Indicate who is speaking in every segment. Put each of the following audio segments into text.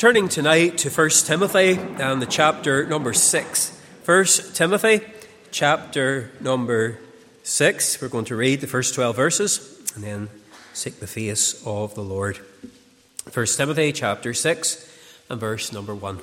Speaker 1: Turning tonight to 1 Timothy and the chapter number 6. 1 Timothy chapter number 6. We're going to read the first 12 verses and then seek the face of the Lord. 1 Timothy chapter 6 and verse number 1.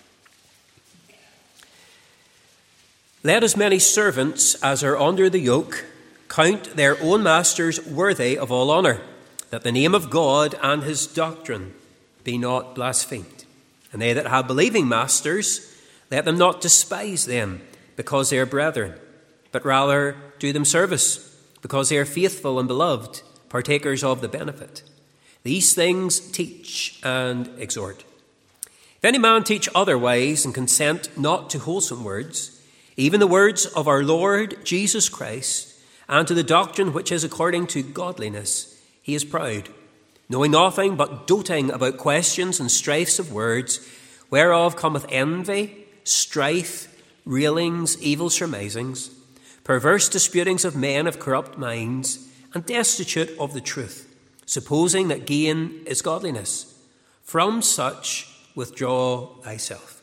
Speaker 1: Let as many servants as are under the yoke count their own masters worthy of all honour, that the name of God and his doctrine be not blasphemed. And they that have believing masters, let them not despise them, because they are brethren, but rather do them service, because they are faithful and beloved, partakers of the benefit. These things teach and exhort. If any man teach otherwise and consent not to wholesome words, even the words of our Lord Jesus Christ, and to the doctrine which is according to godliness, he is proud, knowing nothing but doting about questions and strifes of words, whereof cometh envy, strife, railings, evil surmisings, perverse disputings of men of corrupt minds, and destitute of the truth, supposing that gain is godliness. From such withdraw thyself.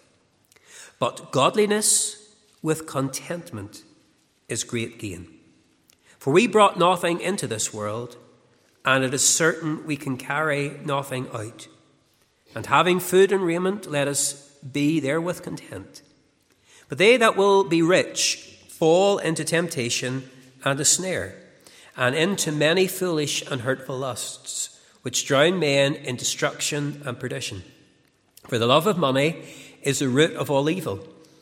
Speaker 1: But godliness with contentment is great gain. For we brought nothing into this world, and it is certain we can carry nothing out. And having food and raiment, let us be therewith content. But they that will be rich fall into temptation and a snare, and into many foolish and hurtful lusts, which drown men in destruction and perdition. For the love of money is the root of all evil,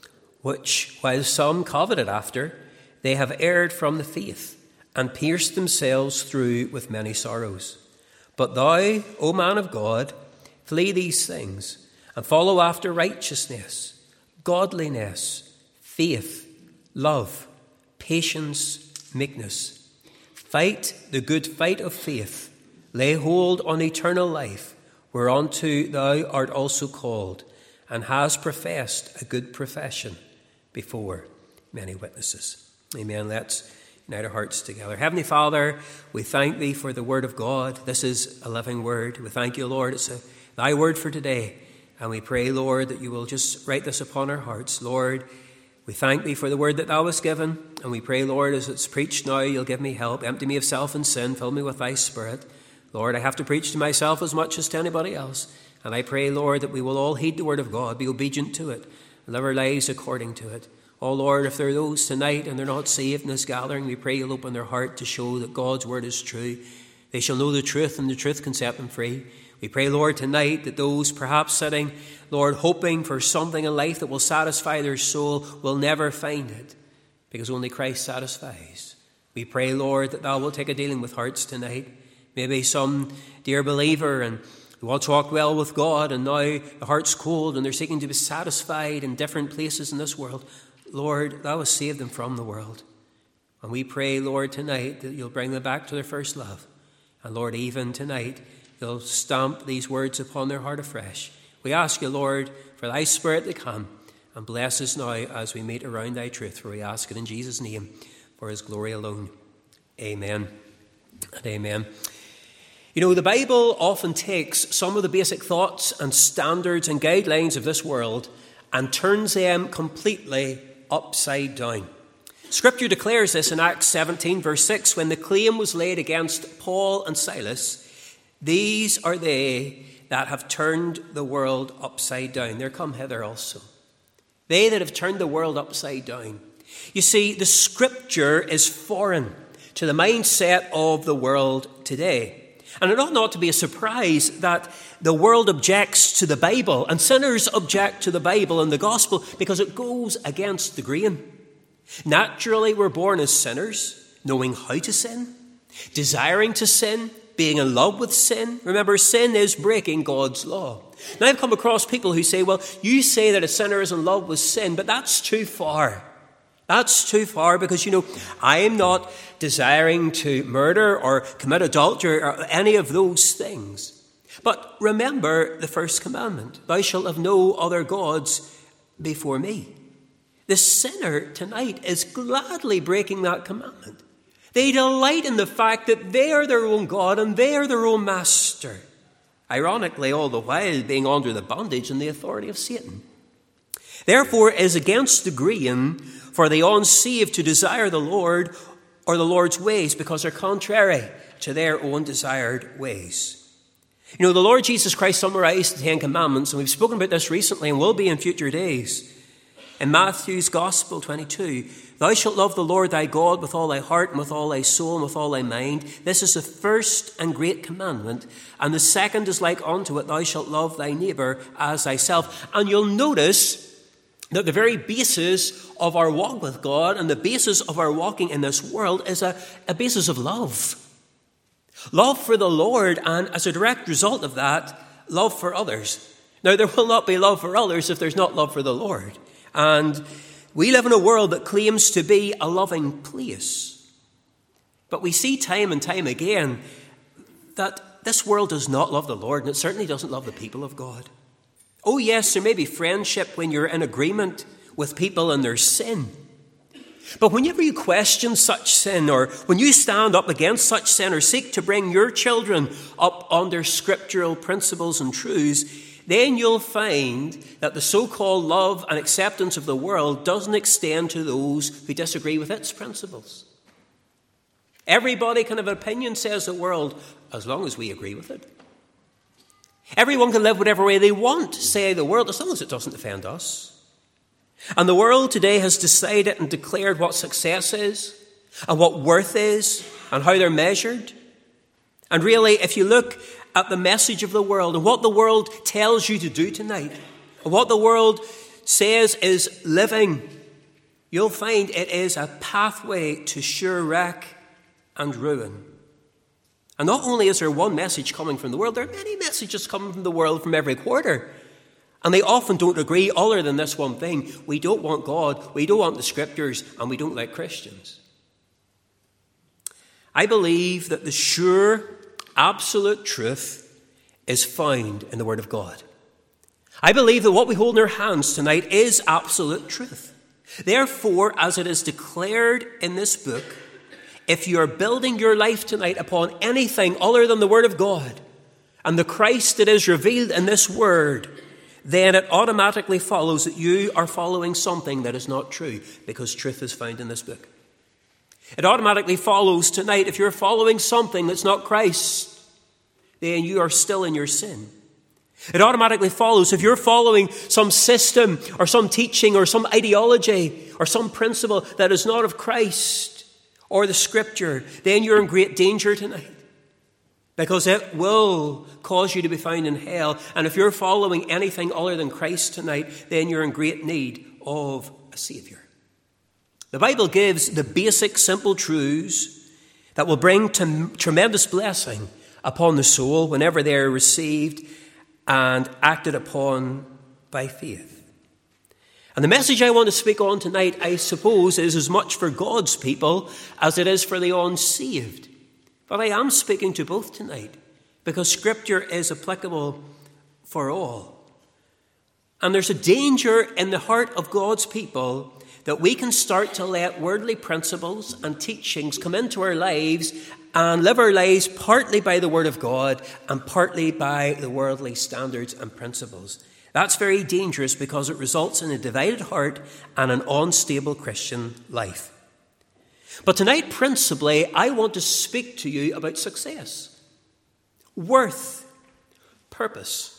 Speaker 1: which, while some coveted after, they have erred from the faith, and pierced themselves through with many sorrows. But thou, O man of God, flee these things, and follow after righteousness, godliness, faith, love, patience, meekness. Fight the good fight of faith. Lay hold on eternal life, whereunto thou art also called, and hast professed a good profession before many witnesses. Amen. Let's unite our hearts together. Heavenly Father, we thank thee for the word of God. This is a living word. We thank you, Lord. It's thy word for today. And we pray, Lord, that you will just write this upon our hearts. Lord, we thank thee for the word that thou hast given. And we pray, Lord, as it's preached now, you'll give me help. Empty me of self and sin. Fill me with thy Spirit. Lord, I have to preach to myself as much as to anybody else. And I pray, Lord, that we will all heed the word of God, be obedient to it, live our lives according to it. Oh, Lord, if there are those tonight and they're not saved in this gathering, we pray you'll open their heart to show that God's word is true. They shall know the truth, and the truth can set them free. We pray, Lord, tonight that those perhaps sitting, Lord, hoping for something in life that will satisfy their soul will never find it, because only Christ satisfies. We pray, Lord, that thou will take a dealing with hearts tonight. Maybe some dear believer and who once walked well with God, and now the heart's cold and they're seeking to be satisfied in different places in this world. Lord, thou hast saved them from the world. And we pray, Lord, tonight that you'll bring them back to their first love. And Lord, even tonight, you'll stamp these words upon their heart afresh. We ask you, Lord, for thy Spirit to come and bless us now as we meet around thy truth. For we ask it in Jesus' name, for his glory alone. Amen and amen. You know, the Bible often takes some of the basic thoughts and standards and guidelines of this world and turns them completely upside down. Scripture declares this in Acts 17, verse 6, when the claim was laid against Paul and Silas, these are they that have turned the world upside down. They're come hither also. They that have turned the world upside down. You see, the Scripture is foreign to the mindset of the world today. And it ought not to be a surprise that the world objects to the Bible and sinners object to the Bible and the gospel because it goes against the grain. Naturally, we're born as sinners, knowing how to sin, desiring to sin, being in love with sin. Remember, sin is breaking God's law. Now, I've come across people who say, well, you say that a sinner is in love with sin, but that's too far. That's too far because, I am not desiring to murder or commit adultery or any of those things. But remember the first commandment, thou shalt have no other gods before me. The sinner tonight is gladly breaking that commandment. They delight in the fact that they are their own God and they are their own master. ironically all the while being under the bondage and the authority of Satan. Therefore, it is against the grain for the unsaved to desire the Lord or the Lord's ways, because they're contrary to their own desired ways. You know, the Lord Jesus Christ summarized the Ten Commandments, and we've spoken about this recently and will be in future days. In Matthew's Gospel 22, thou shalt love the Lord thy God with all thy heart and with all thy soul and with all thy mind. This is the first and great commandment. And the second is like unto it, thou shalt love thy neighbour as thyself. And you'll notice that the very basis of our walk with God and the basis of our walking in this world is a basis of love. Love for the Lord, and as a direct result of that, love for others. Now, there will not be love for others if there's not love for the Lord. And we live in a world that claims to be a loving place. But we see time and time again that this world does not love the Lord, and it certainly doesn't love the people of God. Oh yes, there may be friendship when you're in agreement with people in their sin. But whenever you question such sin, or when you stand up against such sin, or seek to bring your children up under scriptural principles and truths, then you'll find that the so-called love and acceptance of the world doesn't extend to those who disagree with its principles. Everybody can have an opinion, says the world, as long as we agree with it. Everyone can live whatever way they want, say the world, as long as it doesn't offend us. And the world today has decided and declared what success is, and what worth is, and how they're measured. And really, if you look at the message of the world and what the world tells you to do tonight, and what the world says is living, you'll find it is a pathway to sure wreck and ruin. And not only is there one message coming from the world, there are many messages coming from the world from every quarter. And they often don't agree other than this one thing. We don't want God, we don't want the scriptures, and we don't like Christians. I believe that the sure, absolute truth is found in the Word of God. I believe that what we hold in our hands tonight is absolute truth. Therefore, as it is declared in this book, if you are building your life tonight upon anything other than the Word of God and the Christ that is revealed in this Word, then it automatically follows that you are following something that is not true, because truth is found in this book. It automatically follows tonight, if you're following something that's not Christ, then you are still in your sin. It automatically follows if you're following some system or some teaching or some ideology or some principle that is not of Christ or the Scripture, then you're in great danger tonight, because it will cause you to be found in hell. And if you're following anything other than Christ tonight, then you're in great need of a Saviour. The Bible gives the basic, simple truths that will bring tremendous blessing upon the soul whenever they are received and acted upon by faith. And the message I want to speak on tonight, I suppose, is as much for God's people as it is for the unsaved. But I am speaking to both tonight, because Scripture is applicable for all. And there's a danger in the heart of God's people that we can start to let worldly principles and teachings come into our lives and live our lives partly by the Word of God and partly by the worldly standards and principles. That's very dangerous, because it results in a divided heart and an unstable Christian life. But tonight, principally, I want to speak to you about success, worth, purpose.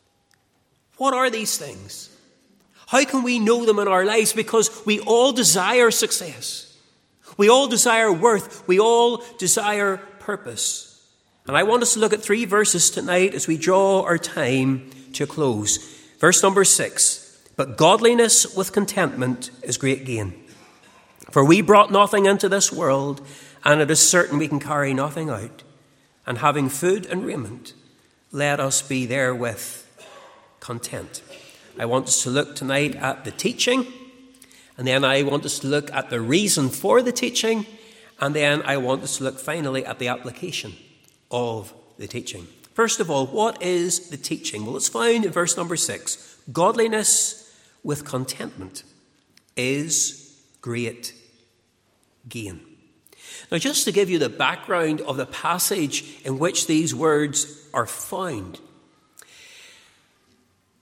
Speaker 1: What are these things? How can we know them in our lives? Because we all desire success. We all desire worth. We all desire purpose. And I want us to look at 3 verses tonight as we draw our time to a close. Verse number 6. But godliness with contentment is great gain. For we brought nothing into this world, and it is certain we can carry nothing out. And having food and raiment, let us be therewith content. I want us to look tonight at the teaching, and then I want us to look at the reason for the teaching, and then I want us to look finally at the application of the teaching. First of all, what is the teaching? Well, it's found in verse number 6. Godliness with contentment is great gain. Now, just to give you the background of the passage in which these words are found,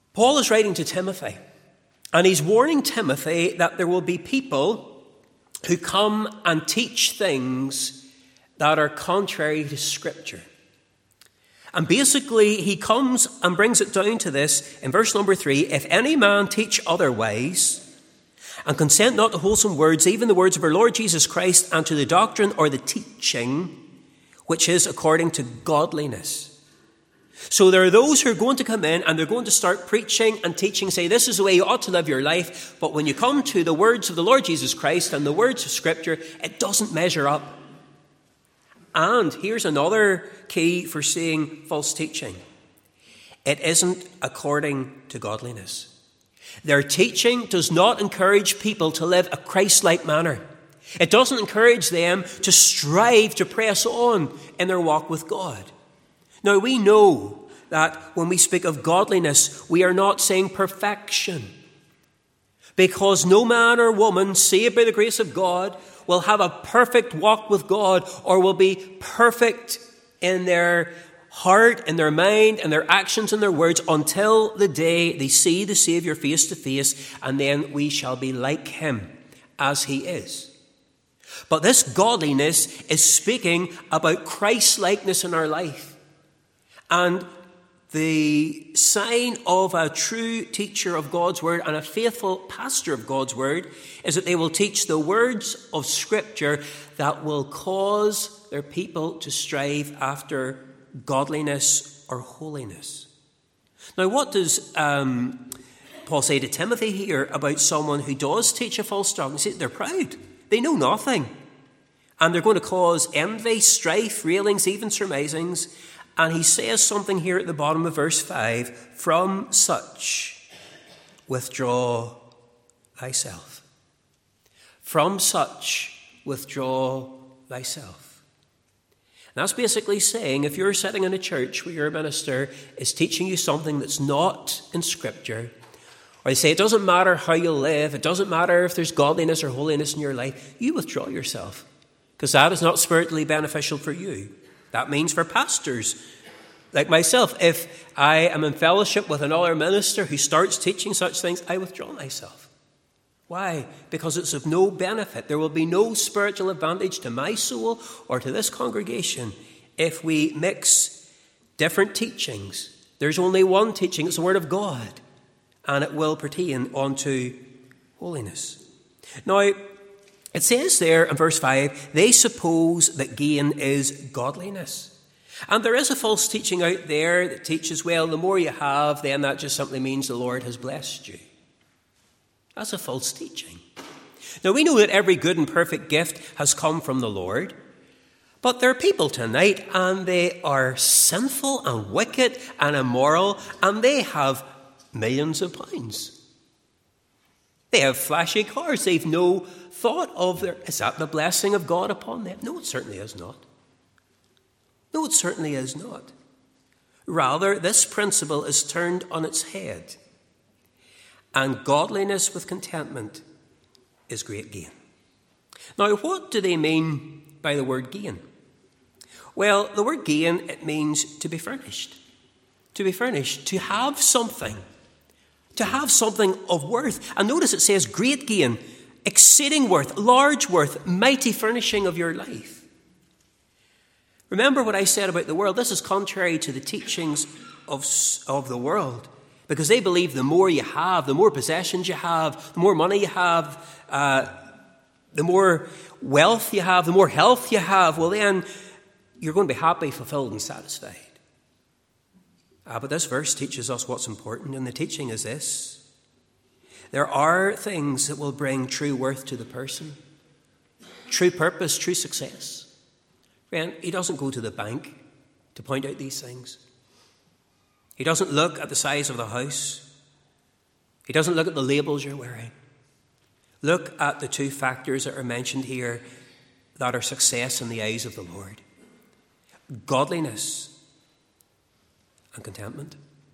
Speaker 1: Paul is writing to Timothy, and he's warning Timothy that there will be people who come and teach things that are contrary to Scripture. And basically, he comes and brings it down to this in verse number 3, if any man teach otherwise, and consent not to wholesome words, even the words of our Lord Jesus Christ, and to the doctrine or the teaching, which is according to godliness. So there are those who are going to come in and they're going to start preaching and teaching, say this is the way you ought to live your life. But when you come to the words of the Lord Jesus Christ and the words of Scripture, it doesn't measure up. And here's another key for seeing false teaching. It isn't according to godliness. Their teaching does not encourage people to live a Christ-like manner. It doesn't encourage them to strive to press on in their walk with God. Now, we know that when we speak of godliness, we are not saying perfection. Because no man or woman saved by the grace of God will have a perfect walk with God or will be perfect in their heart, in their mind, in their actions, and their words until the day they see the Saviour face to face, and then we shall be like him as he is. But this godliness is speaking about Christ-likeness in our life. And the sign of a true teacher of God's word and a faithful pastor of God's word is that they will teach the words of Scripture that will cause their people to strive after godliness or holiness. Now, what does Paul say to Timothy here about someone who does teach a false doctrine? He says they're proud. They know nothing. And they're going to cause envy, strife, railings, even surmisings. And he says something here at the bottom of verse 5, from such withdraw thyself. From such withdraw thyself. And that's basically saying if you're sitting in a church where your minister is teaching you something that's not in Scripture, or they say it doesn't matter how you live, it doesn't matter if there's godliness or holiness in your life, you withdraw yourself. Because that is not spiritually beneficial for you. That means for pastors like myself, if I am in fellowship with another minister who starts teaching such things, I withdraw myself. Why? Because it's of no benefit. There will be no spiritual advantage to my soul or to this congregation if we mix different teachings. There's only one teaching, it's the Word of God, and it will pertain unto holiness. Now, it says there in verse 5, they suppose that gain is godliness. And there is a false teaching out there that teaches, well, the more you have, then that just simply means the Lord has blessed you. That's a false teaching. Now, we know that every good and perfect gift has come from the Lord, but there are people tonight, and they are sinful and wicked and immoral, and they have millions of pounds. They have flashy cars. They've no thought of is that the blessing of God upon them? No, it certainly is not. No, it certainly is not. Rather, this principle is turned on its head. And godliness with contentment is great gain. Now, what do they mean by the word gain? Well, the word gain, it means to be furnished. To be furnished, to have something. To have something of worth. And notice it says great gain, exceeding worth, large worth, mighty furnishing of your life. Remember what I said about the world. This is contrary to the teachings of the world. Because they believe the more you have, the more possessions you have, the more money you have, the more wealth you have, the more health you have, well then you're going to be happy, fulfilled and satisfied. But this verse teaches us what's important, and the teaching is this. There are things that will bring true worth to the person, true purpose, true success. Friend, he doesn't go to the bank to point out these things. He doesn't look at the size of the house. He doesn't look at the labels you're wearing. Look at the two factors that are mentioned here that are success in the eyes of the Lord. Godliness and contentment.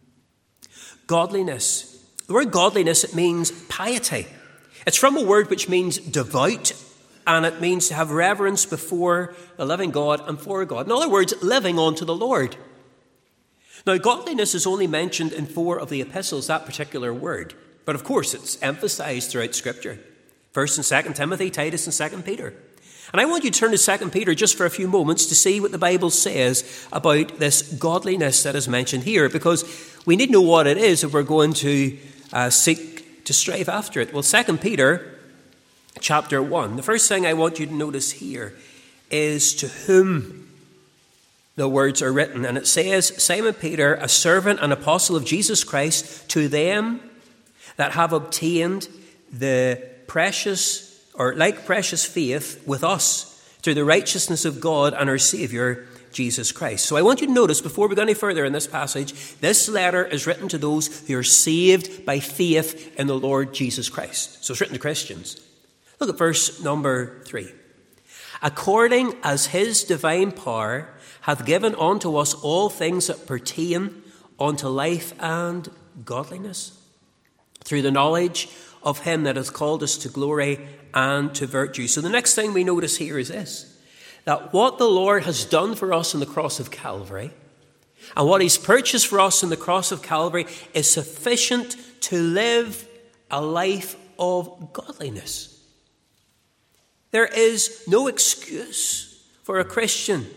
Speaker 1: Godliness. The word godliness, it means piety. It's from a word which means devout, and it means to have reverence before the living God and for God. In other words, living unto the Lord. Now, godliness is only mentioned in 4 of the epistles, that particular word. But of course, it's emphasized throughout Scripture. 1st and 2nd Timothy, Titus and 2nd Peter. And I want you to turn to 2nd Peter just for a few moments to see what the Bible says about this godliness that is mentioned here, because we need to know what it is if we're going to seek to strive after it. Well, 2nd Peter chapter 1, the first thing I want you to notice here is to whom the words are written. And it says, Simon Peter, a servant and apostle of Jesus Christ, to them that have obtained the precious faith with us through the righteousness of God and our Saviour, Jesus Christ. So I want you to notice, before we go any further in this passage, this letter is written to those who are saved by faith in the Lord Jesus Christ. So it's written to Christians. Look at verse number 3. According as his divine power hath given unto us all things that pertain unto life and godliness, through the knowledge of him that hath called us to glory and to virtue. So the next thing we notice here is this, that what the Lord has done for us on the cross of Calvary and what he's purchased for us on the cross of Calvary is sufficient to live a life of godliness. There is no excuse for a Christian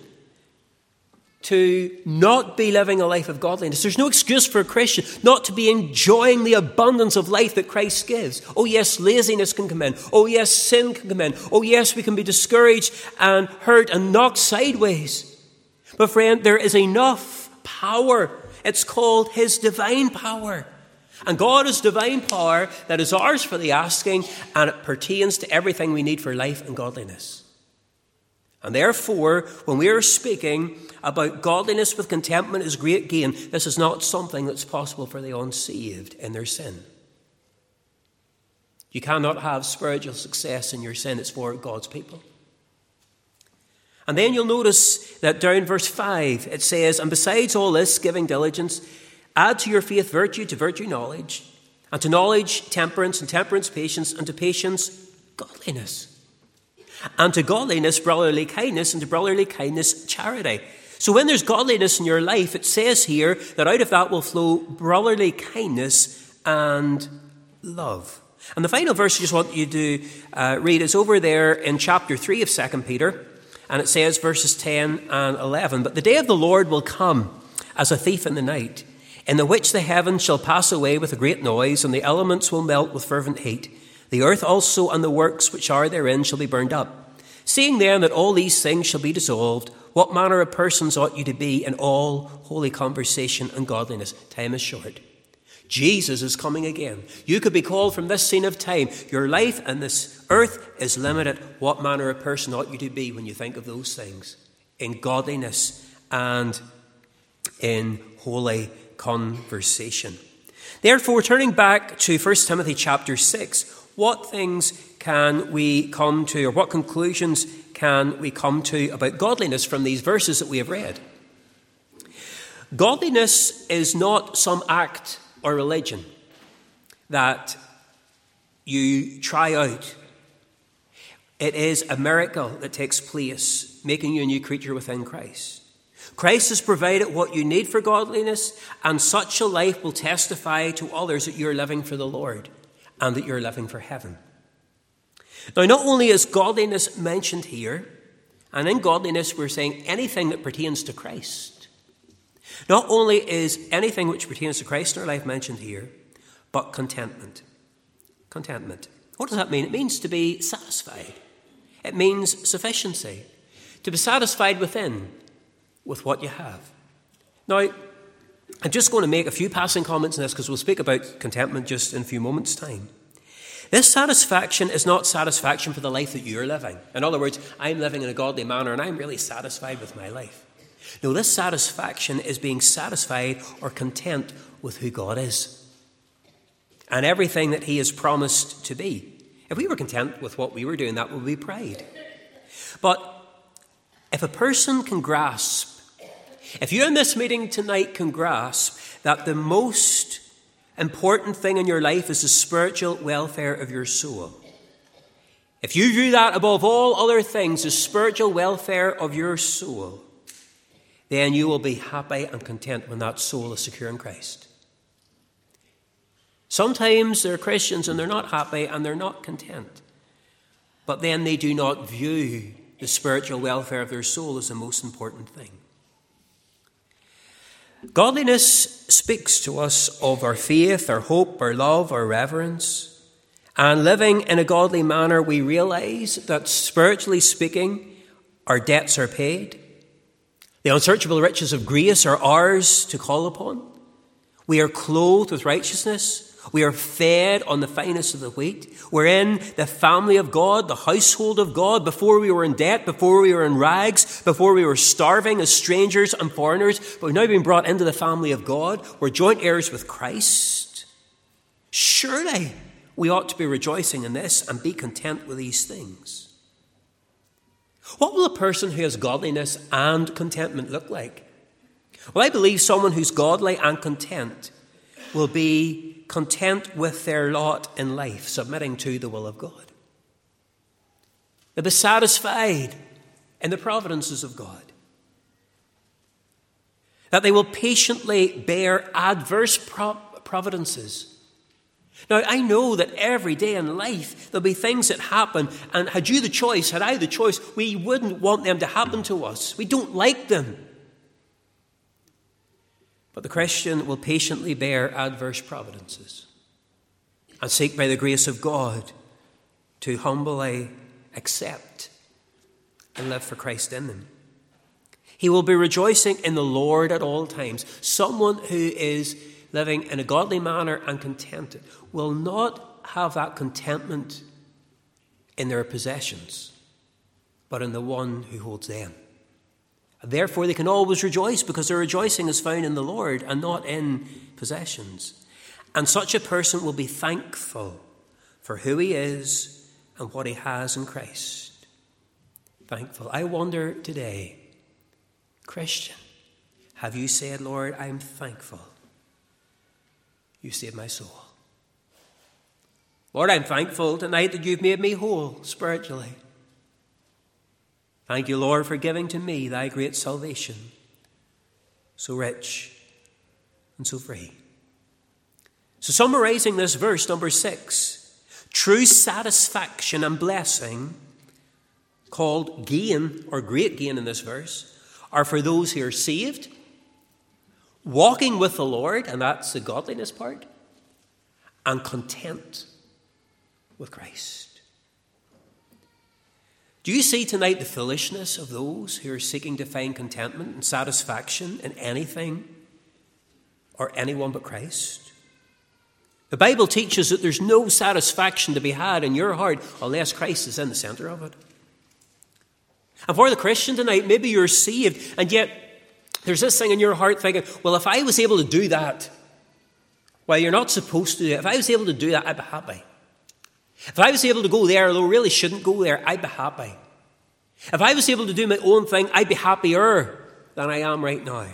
Speaker 1: to not be living a life of godliness. There's no excuse for a Christian not to be enjoying the abundance of life that Christ gives. Oh yes, laziness can come in. Oh yes, sin can come in. Oh yes, we can be discouraged and hurt and knocked sideways. But friend, there is enough power. It's called his divine power. And God is divine power that is ours for the asking, and it pertains to everything we need for life and godliness. And therefore, when we are speaking about godliness with contentment is great gain, this is not something that's possible for the unsaved in their sin. You cannot have spiritual success in your sin. It's for God's people. And then you'll notice that down verse 5, it says, and besides all this, giving diligence, add to your faith virtue, to virtue knowledge, and to knowledge temperance, and temperance patience, and to patience godliness, and to godliness brotherly kindness, and to brotherly kindness charity. So when there's godliness in your life, it says here that out of that will flow brotherly kindness and love. And the final verse I just want you to read is over there in chapter 3 of 2 Peter, and it says verses 10 and 11, but the day of the Lord will come as a thief in the night, in the which the heavens shall pass away with a great noise, and the elements will melt with fervent heat. The earth also and the works which are therein shall be burned up. Seeing then that all these things shall be dissolved, what manner of persons ought you to be in all holy conversation and godliness? Time is short. Jesus is coming again. You could be called from this scene of time. Your life and this earth is limited. What manner of person ought you to be when you think of those things? In godliness and in holy conversation. Therefore, turning back to 1 Timothy chapter 6, what things can we come to, or what conclusions can we come to about godliness from these verses that we have read? Godliness is not some act or religion that you try out. It is a miracle that takes place, making you a new creature within Christ. Christ has provided what you need for godliness, and such a life will testify to others that you're living for the Lord and that you're living for heaven. Now, not only is godliness mentioned here, and in godliness we're saying anything that pertains to Christ. Not only is anything which pertains to Christ in our life mentioned here, but contentment. Contentment. What does that mean? It means to be satisfied. It means sufficiency. To be satisfied within, with what you have. Now, I'm just going to make a few passing comments on this because we'll speak about contentment just in a few moments' time. This satisfaction is not satisfaction for the life that you're living. In other words, I'm living in a godly manner and I'm really satisfied with my life. No, this satisfaction is being satisfied or content with who God is and everything that he has promised to be. If we were content with what we were doing, that would be pride. But if a person can grasp, if you in this meeting tonight can grasp that the most important thing in your life is the spiritual welfare of your soul, if you view that above all other things, the spiritual welfare of your soul, then you will be happy and content when that soul is secure in Christ. Sometimes there are Christians and they're not happy and they're not content. But then they do not view the spiritual welfare of their soul as the most important thing. Godliness speaks to us of our faith, our hope, our love, our reverence. And living in a godly manner, we realize that spiritually speaking, our debts are paid. The unsearchable riches of grace are ours to call upon. We are clothed with righteousness. We are fed on the finest of the wheat. We're in the family of God, the household of God. Before we were in debt, before we were in rags, before we were starving as strangers and foreigners, but we've now been brought into the family of God. We're joint heirs with Christ. Surely we ought to be rejoicing in this and be content with these things. What will a person who has godliness and contentment look like? Well, I believe someone who's godly and content will be content with their lot in life, submitting to the will of God. They'll be satisfied in the providences of God. That they will patiently bear adverse providences. Now, I know that every day in life there'll be things that happen, and had I the choice, we wouldn't want them to happen to us. We don't like them. But the Christian will patiently bear adverse providences and seek by the grace of God to humbly accept and live for Christ in them. He will be rejoicing in the Lord at all times. Someone who is living in a godly manner and contented will not have that contentment in their possessions, but in the one who holds them. And therefore, they can always rejoice because their rejoicing is found in the Lord and not in possessions. And such a person will be thankful for who he is and what he has in Christ. Thankful. I wonder today, Christian, have you said, Lord, I'm thankful you saved my soul? Lord, I'm thankful tonight that you've made me whole spiritually. Thank you, Lord, for giving to me thy great salvation, so rich and so free. So summarizing this verse, number 6, true satisfaction and blessing, called gain, or great gain in this verse, are for those who are saved, walking with the Lord, and that's the godliness part, and content with Christ. Do you see tonight the foolishness of those who are seeking to find contentment and satisfaction in anything or anyone but Christ? The Bible teaches that there's no satisfaction to be had in your heart unless Christ is in the center of it. And for the Christian tonight, maybe you're saved, and yet there's this thing in your heart thinking, well, if I was able to do that, well, you're not supposed to do it. If I was able to do that, I'd be happy. If I was able to go there, although I really shouldn't go there, I'd be happy. If I was able to do my own thing, I'd be happier than I am right now.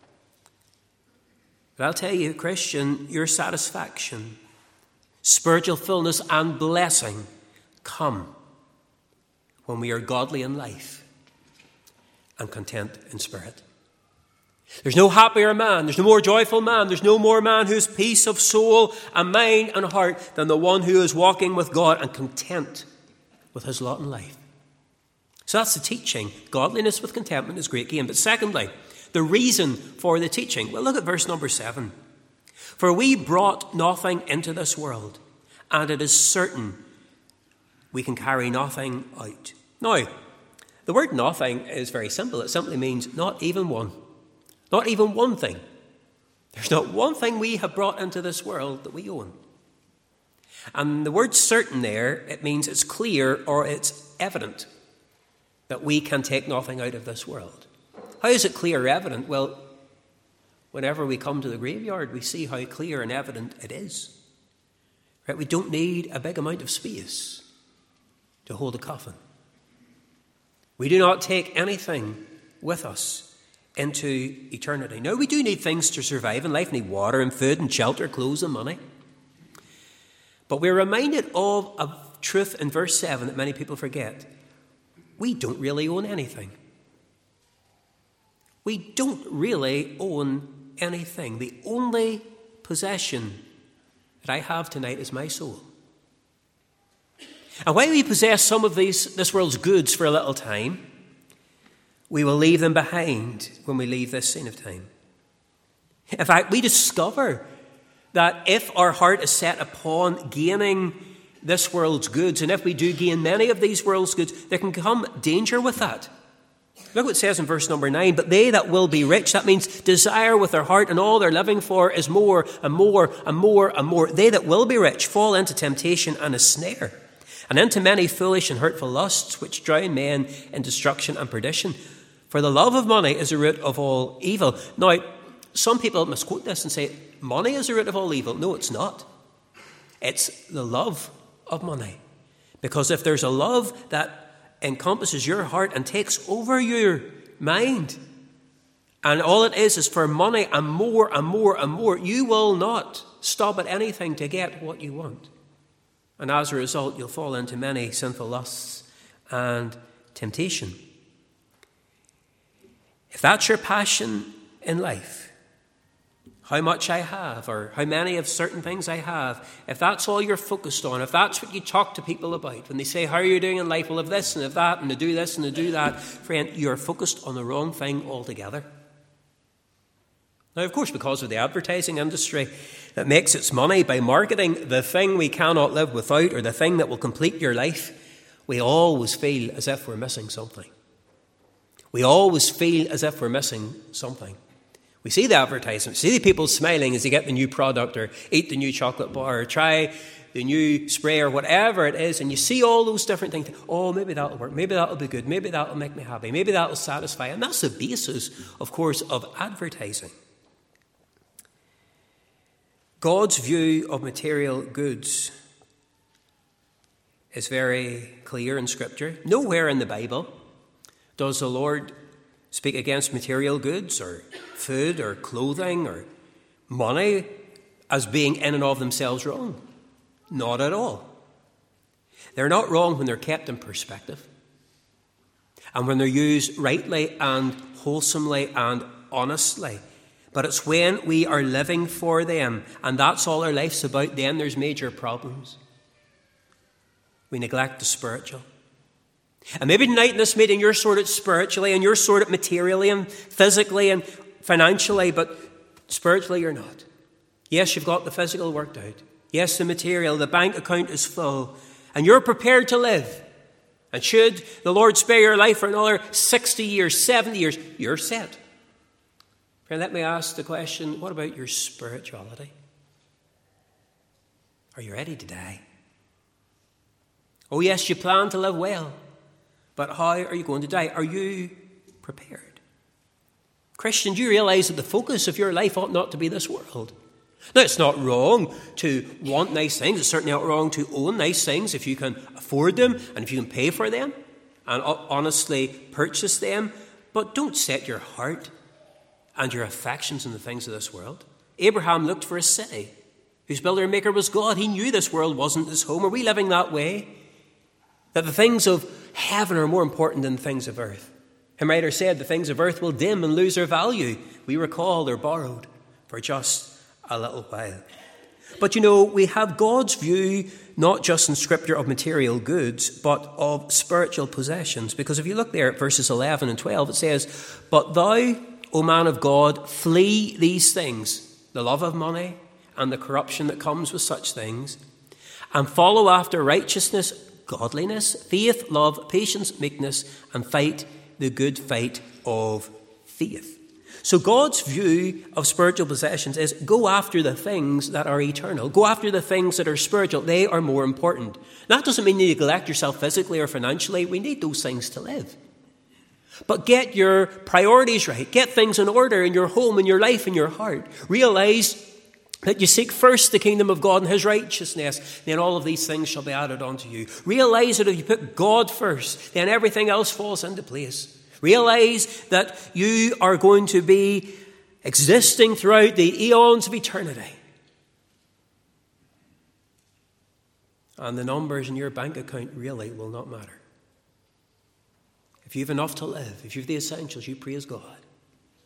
Speaker 1: But I'll tell you, Christian, your satisfaction, spiritual fullness and blessing come when we are godly in life and content in spirit. There's no happier man, there's no more joyful man, there's no more man who has peace of soul and mind and heart than the one who is walking with God and content with his lot in life. So that's the teaching. Godliness with contentment is great gain. But secondly, the reason for the teaching. Well, look at verse number 7. For we brought nothing into this world, and it is certain we can carry nothing out. Now, the word nothing is very simple. It simply means not even one. Not even one thing. There's not one thing we have brought into this world that we own. And the word certain there, it means it's clear or it's evident that we can take nothing out of this world. How is it clear or evident? Well, whenever we come to the graveyard, we see how clear and evident it is. Right? We don't need a big amount of space to hold a coffin. We do not take anything with us into eternity. Now, we do need things to survive in life. We need water and food and shelter, clothes and money. But we're reminded of a truth in verse 7 that many people forget. We don't really own anything. we don't really own anything. The only possession that I have tonight is my soul. And while we possess some of this world's goods for a little time, we will leave them behind when we leave this scene of time. In fact, we discover that if our heart is set upon gaining this world's goods, and if we do gain many of these world's goods, there can come danger with that. Look what it says in verse number 9. But they that will be rich, that means desire with their heart, and all they're living for is more and more and more and more. They that will be rich fall into temptation and a snare, and into many foolish and hurtful lusts, which drown men in destruction and perdition. For the love of money is the root of all evil. Now, some people misquote this and say, money is the root of all evil. No, it's not. It's the love of money. Because if there's a love that encompasses your heart and takes over your mind, and all it is for money and more and more and more, you will not stop at anything to get what you want. And as a result, you'll fall into many sinful lusts and temptation. If that's your passion in life, how much I have, or how many of certain things I have, if that's all you're focused on, if that's what you talk to people about, when they say, how are you doing in life? Well, of this and of that, and to do this and to do that, friend, you're focused on the wrong thing altogether. Now, of course, because of the advertising industry that makes its money by marketing the thing we cannot live without, or the thing that will complete your life, we always feel as if we're missing something. We always feel as if we're missing something. We see the advertisement, see the people smiling as they get the new product, or eat the new chocolate bar, or try the new spray, or whatever it is, and you see all those different things. Oh, maybe that'll work, maybe that'll be good, maybe that'll make me happy, maybe that'll satisfy. And that's the basis, of course, of advertising. God's view of material goods is very clear in Scripture. Nowhere in the Bible does the Lord speak against material goods or food or clothing or money as being in and of themselves wrong. Not at all. They're not wrong when they're kept in perspective, and when they're used rightly and wholesomely and honestly. But it's when we are living for them, and that's all our life's about, then there's major problems. We neglect the spiritual. And maybe tonight in this meeting you're sorted spiritually, and you're sorted materially and physically and financially, but spiritually you're not. Yes, you've got the physical worked out. Yes, the material, the bank account is full, and you're prepared to live. And should the Lord spare your life for another 60 years, 70 years, you're set. Friend, let me ask the question, what about your spirituality? Are you ready to die? Oh yes, you plan to live well, but how are you going to die? Are you prepared? Christian, do you realize that the focus of your life ought not to be this world? Now, it's not wrong to want nice things. It's certainly not wrong to own nice things if you can afford them and if you can pay for them and honestly purchase them. But don't set your heart and your affections on the things of this world. Abraham looked for a city whose builder and maker was God. He knew this world wasn't his home. Are we living that way? That the things of heaven are more important than things of earth. Hymn writer said the things of earth will dim and lose their value. We recall they're borrowed for just a little while. But we have God's view not just in Scripture of material goods, but of spiritual possessions. Because if you look there at verses 11 and 12, it says, "But thou, O man of God, flee these things," the love of money and the corruption that comes with such things, "and follow after righteousness, godliness, faith, love, patience, meekness, and fight the good fight of faith." So God's view of spiritual possessions is go after the things that are eternal. Go after the things that are spiritual. They are more important. That doesn't mean you neglect yourself physically or financially. We need those things to live. But get your priorities right. Get things in order in your home, in your life, in your heart. Realize that you seek first the kingdom of God and his righteousness, then all of these things shall be added unto you. Realize that if you put God first, then everything else falls into place. Realize that you are going to be existing throughout the eons of eternity. And the numbers in your bank account really will not matter. If you have enough to live, if you have the essentials, you praise God.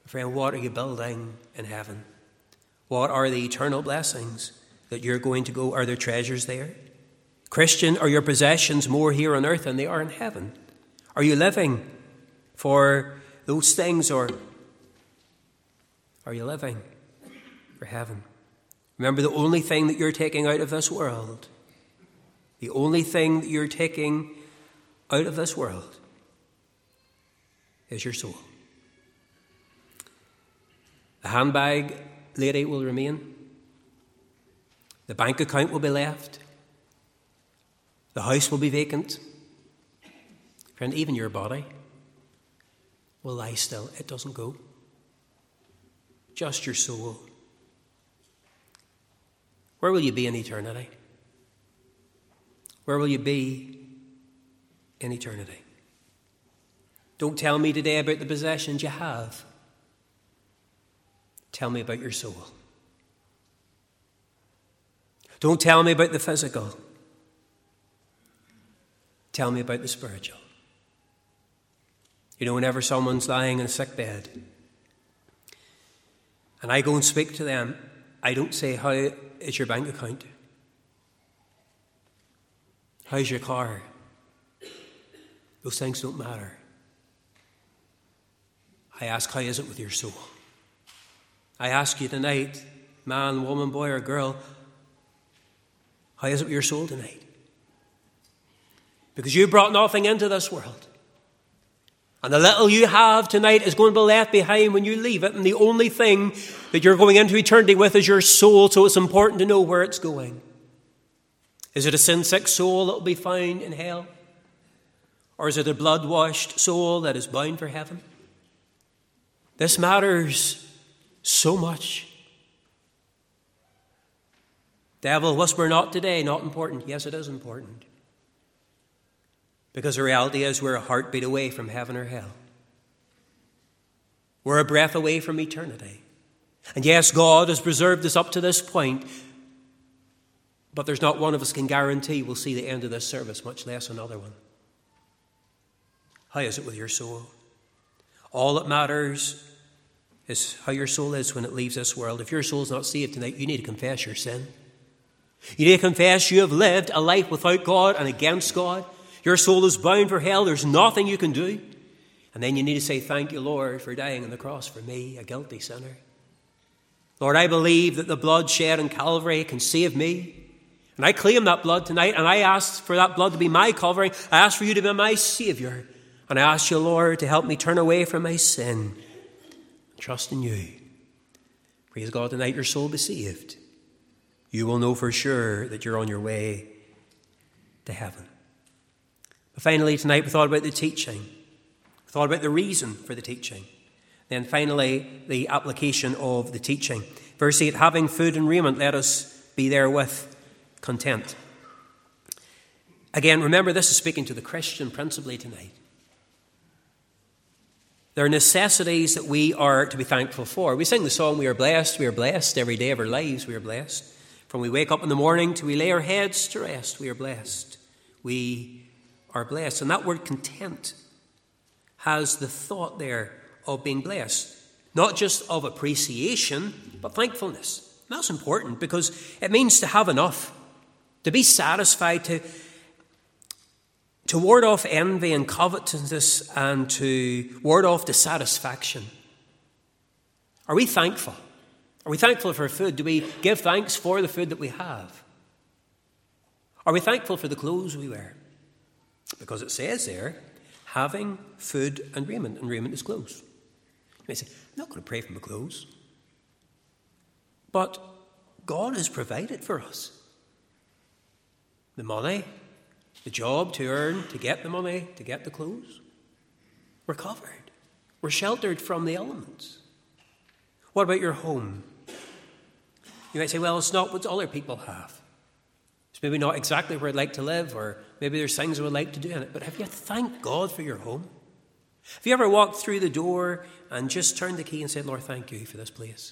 Speaker 1: Friend, what are you building in heaven? What are the eternal blessings that you're going to go? Are there treasures there? Christian, are your possessions more here on earth than they are in heaven? Are you living for those things, or are you living for heaven? Remember, the only thing that you're taking out of this world, the only thing that you're taking out of this world is your soul. The handbag, lady, will remain. The bank account will be left. The house will be vacant. Friend, even your body will lie still. It doesn't go. Just your soul. Where will you be in eternity? Where will you be in eternity? Don't tell me today about the possessions you have. Tell me about your soul. Don't tell me about the physical. Tell me about the spiritual. You know, whenever someone's lying in a sick bed and I go and speak to them, I don't say, how is your bank account? How's your car? Those things don't matter. I ask, how is it with your soul? I ask you tonight, man, woman, boy, or girl, how is it with your soul tonight? Because you brought nothing into this world. And the little you have tonight is going to be left behind when you leave it. And the only thing that you're going into eternity with is your soul. So it's important to know where it's going. Is it a sin-sick soul that will be found in hell? Or is it a blood-washed soul that is bound for heaven? This matters so much. Devil, whisper not today, not important. Yes, it is important. Because the reality is we're a heartbeat away from heaven or hell. We're a breath away from eternity. And yes, God has preserved us up to this point, but there's not one of us can guarantee we'll see the end of this service, much less another one. How is it with your soul? All that matters is how your soul is when it leaves this world. If your soul's not saved tonight, you need to confess your sin. You need to confess you have lived a life without God and against God. Your soul is bound for hell. There's nothing you can do. And then you need to say, thank you, Lord, for dying on the cross for me, a guilty sinner. Lord, I believe that the blood shed on Calvary can save me. And I claim that blood tonight, and I ask for that blood to be my covering. I ask for you to be my Saviour. And I ask you, Lord, to help me turn away from my sin and trust in you. Praise God, tonight your soul be saved. You will know for sure that you're on your way to heaven. But finally, tonight we thought about the teaching. We thought about the reason for the teaching. Then finally, the application of the teaching. Verse 8, having food and raiment, let us be therewith content. Again, remember, this is speaking to the Christian principally tonight. There are necessities that we are to be thankful for. We sing the song, we are blessed every day of our lives, we are blessed. From we wake up in the morning till we lay our heads to rest, we are blessed. We are blessed. And that word content has the thought there of being blessed. Not just of appreciation, but thankfulness. And that's important because it means to have enough, to be satisfied, to ward off envy and covetousness and to ward off dissatisfaction. Are we thankful? Are we thankful for food? Do we give thanks for the food that we have? Are we thankful for the clothes we wear? Because it says there, having food and raiment is clothes. You may say, I'm not going to pray for my clothes. But God has provided for us the money, the job to earn, to get the money, to get the clothes. We're covered. We're sheltered from the elements. What about your home? You might say, well, it's not what other people have. It's maybe not exactly where I'd like to live, or maybe there's things I would like to do in it. But have you thanked God for your home? Have you ever walked through the door and just turned the key and said, Lord, thank you for this place?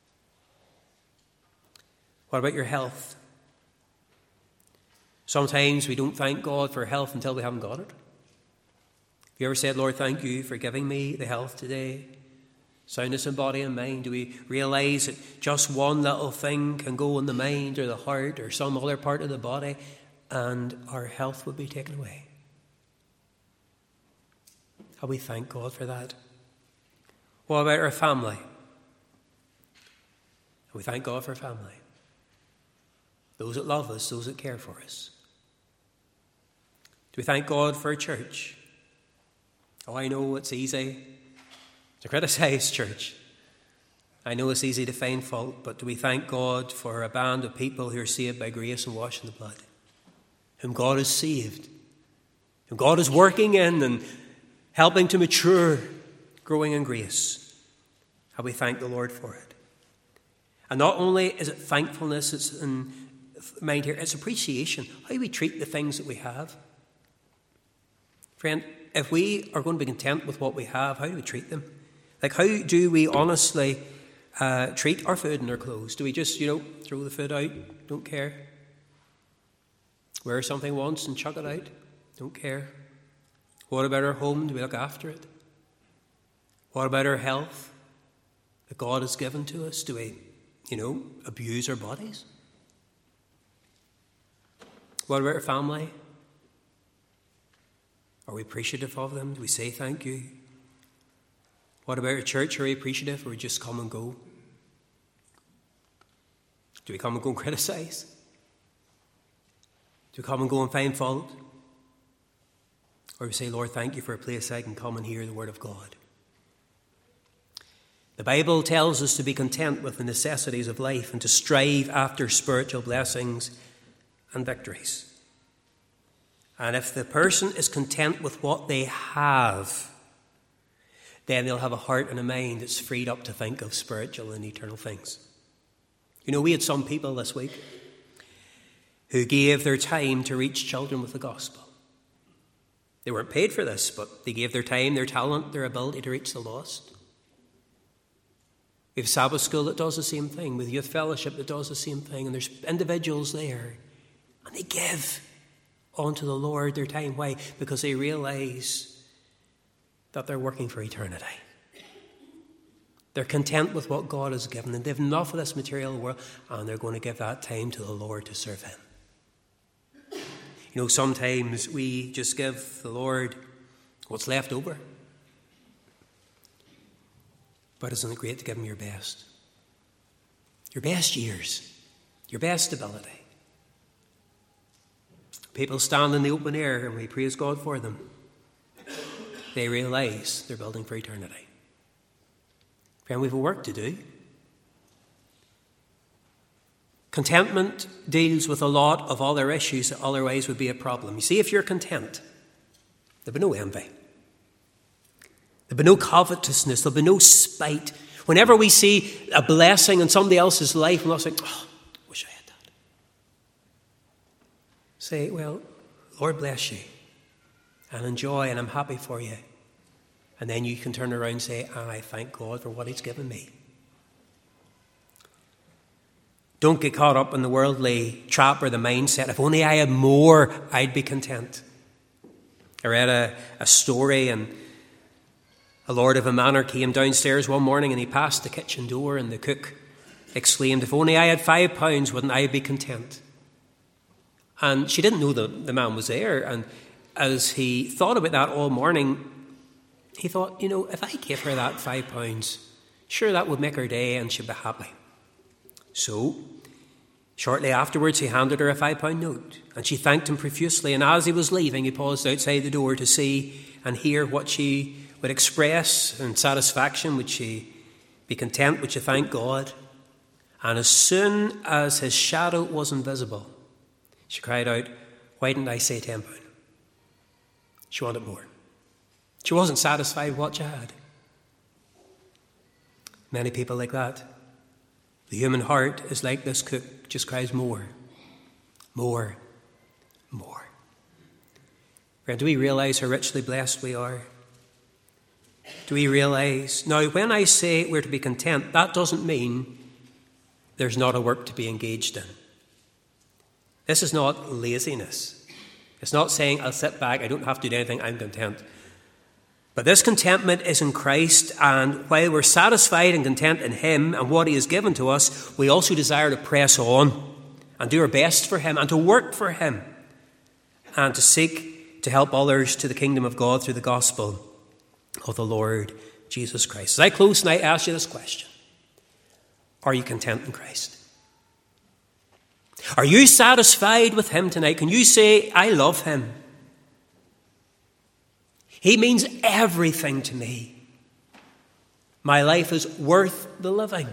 Speaker 1: What about your health? Sometimes we don't thank God for health until we haven't got it. Have you ever said, Lord, thank you for giving me the health today Soundness in body and mind. Do we realise that just one little thing can go in the mind or the heart or some other part of the body and our health would be taken away? How we thank God for that. What about our family? We thank God for family. Those that love us, those that care for us. Do we thank God for a church? Oh, I know it's easy to criticise church. I know it's easy to find fault, but do we thank God for a band of people who are saved by grace and washed in the blood, whom God has saved, whom God is working in and helping to mature, growing in grace? How we thank the Lord for it. And not only is it thankfulness, it's in mind here, it's appreciation. How we treat the things that we have. Friend, if we are going to be content with what we have, how do we treat them? Like, how do we honestly treat our food and our clothes? Do we just, throw the food out, don't care? Wear something once and chuck it out, don't care? What about our home? Do we look after it? What about our health that God has given to us? Do we, abuse our bodies? What about our family? Are we appreciative of them? Do we say thank you? What about our church? Are we appreciative, or we just come and go? Do we come and go and criticise? Do we come and go and find fault? Or we say, Lord, thank you for a place I can come and hear the word of God. The Bible tells us to be content with the necessities of life and to strive after spiritual blessings and victories. And if the person is content with what they have, then they'll have a heart and a mind that's freed up to think of spiritual and eternal things. We had some people this week who gave their time to reach children with the gospel. They weren't paid for this, but they gave their time, their talent, their ability to reach the lost. We have Sabbath school that does the same thing. We have youth fellowship that does the same thing. And there's individuals there, and they give unto the Lord their time. Why? Because they realise that they're working for eternity. They're content with what God has given them. They have enough of this material world, and they're going to give that time to the Lord to serve Him. Sometimes we just give the Lord what's left over. But isn't it great to give Him your best? Your best years. Your best ability. People stand in the open air and we praise God for them. They realise they're building for eternity. Friend, we have a work to do. Contentment deals with a lot of other issues that otherwise would be a problem. You see, if you're content, there'll be no envy. There'll be no covetousness. There'll be no spite. Whenever we see a blessing in somebody else's life, we'll not say, I wish I had that. Say, well, Lord bless you, and enjoy, and I'm happy for you. And then you can turn around and say, I thank God for what He's given me. Don't get caught up in the worldly trap or the mindset, if only I had more, I'd be content. I read a story, and a lord of a manor came downstairs one morning and he passed the kitchen door, and the cook exclaimed, if only I had £5, wouldn't I be content? And she didn't know the man was there. And as he thought about that all morning, he thought, if I gave her that £5, sure, that would make her day and she'd be happy. So, shortly afterwards, he handed her a £5 note, and she thanked him profusely. And as he was leaving, he paused outside the door to see and hear what she would express in satisfaction. Would she be content? Would she thank God? And as soon as his shadow was invisible, she cried out, why didn't I say £10? She wanted more. She wasn't satisfied with what she had. Many people like that. The human heart is like this cook, just cries more, more, more. Friend, do we realise how richly blessed we are? Do we realise? Now, when I say we're to be content, that doesn't mean there's not a work to be engaged in. This is not laziness. It's not saying, I'll sit back, I don't have to do anything, I'm content. But this contentment is in Christ, and while we're satisfied and content in him and what he has given to us, we also desire to press on and do our best for him and to work for him and to seek to help others to the kingdom of God through the gospel of the Lord Jesus Christ. As I close tonight, I ask you this question. Are you content in Christ? Are you satisfied with him tonight? Can you say, I love him? He means everything to me. My life is worth the living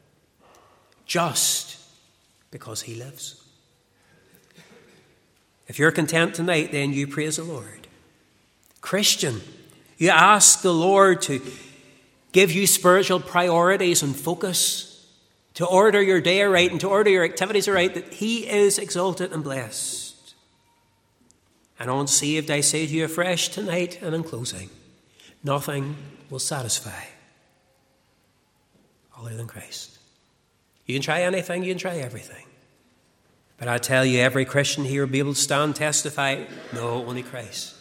Speaker 1: just because he lives. If you're content tonight, then you praise the Lord. Christian, you ask the Lord to give you spiritual priorities and focus, to order your day aright and to order your activities aright, that he is exalted and blessed. And unsaved, I say to you afresh tonight and in closing, nothing will satisfy other than Christ. You can try anything, you can try everything. But I tell you, every Christian here will be able to stand and testify, no, only Christ.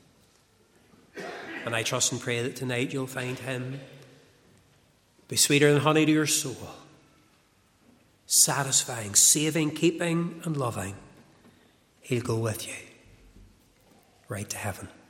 Speaker 1: And I trust and pray that tonight you'll find him be sweeter than honey to your soul, satisfying, saving, keeping, and loving. He'll go with you right to heaven.